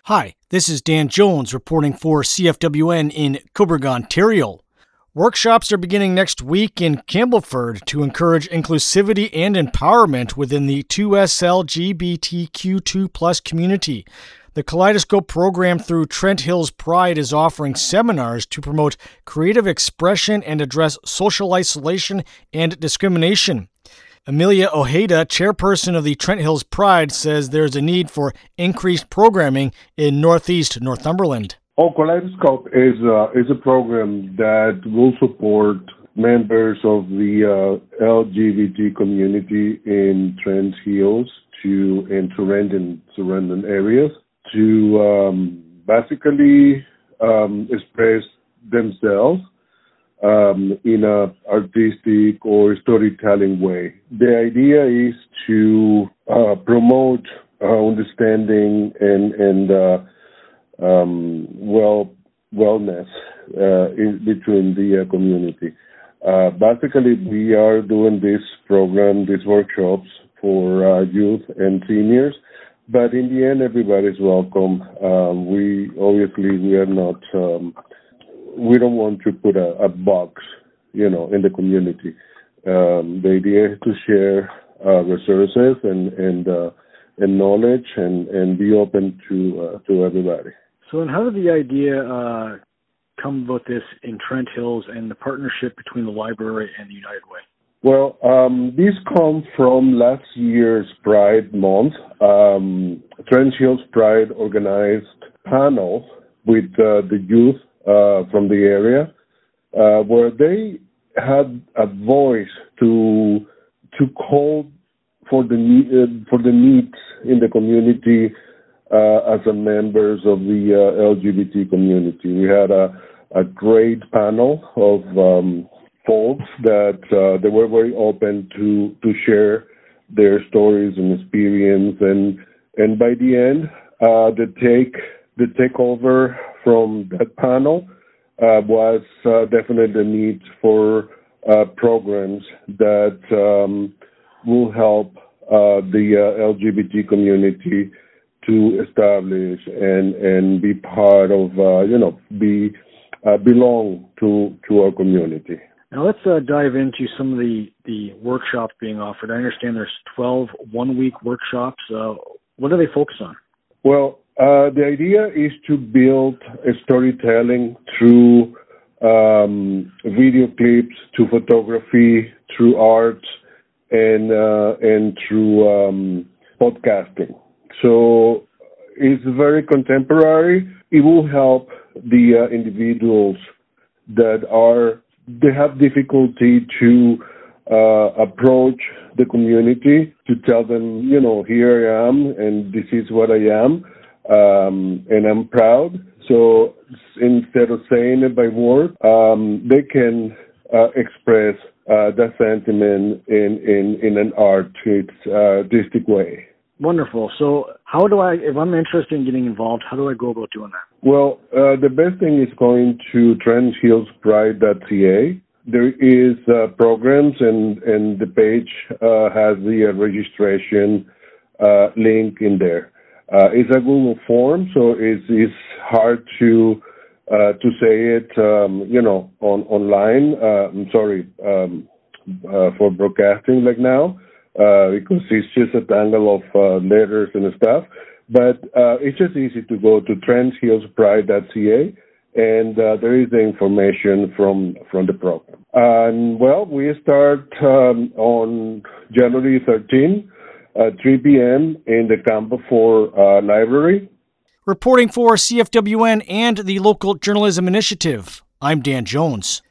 Hi, this is Dan Jones reporting for CFWN in Cobourg, Ontario. Workshops are beginning next week in Campbellford to encourage inclusivity and empowerment within the 2SLGBTQ2+ community. The Kaleidoscope program through Trent Hills Pride is offering seminars to promote creative expression and address social isolation and discrimination. Amelia Ojeda, chairperson of the Trent Hills Pride, says there's a need for increased programming in Northeast Northumberland. Kaleidoscope is a program that will support members of the LGBT community in Trent Hills and surrounding areas to basically express themselves in a artistic or storytelling way. The idea is to promote understanding and wellness between the community. Basically, we are doing this program, these workshops for youth and seniors, but in the end, everybody's welcome. We are not. We don't want to put a box, in the community. The idea is to share resources and knowledge and be open to everybody. So, and how did the idea come about this in Trent Hills and the partnership between the library and the United Way? Well, this comes from last year's Pride Month. Trent Hills Pride organized a panel with the youth from the area, where they had a voice to call for the needs in the community as a members of the LGBT community. We had a great panel of folks that they were very open to share their stories and experience, and by the end, the takeover from that panel was definitely the need for programs that will help the LGBT community to establish and be part of, belong to our community. Now let's dive into some of the workshops being offered. I understand there's 12 one-week workshops. What do they focus on? Well, the idea is to build a storytelling through video clips, to photography, through art, and through podcasting. So it's very contemporary. It will help the individuals that have difficulty to approach the community, to tell them, here I am and this is what I am, and I'm proud. So instead of saying it by word, they can express that sentiment in an artistic way. Wonderful. So if I'm interested in getting involved, how do I go about doing that? Well, the best thing is going to trenthillspride.ca. There is programs, and the page has the registration link in there. It's a Google form, so it's hard to say it, online. For broadcasting like now, because it's just a tangle of letters and stuff. But it's just easy to go to trenthillspride.ca, and there is the information from the program. And we start on January 13, 3 p.m. in the Campbell 4 library. Reporting for CFWN and the Local Journalism Initiative, I'm Dan Jones.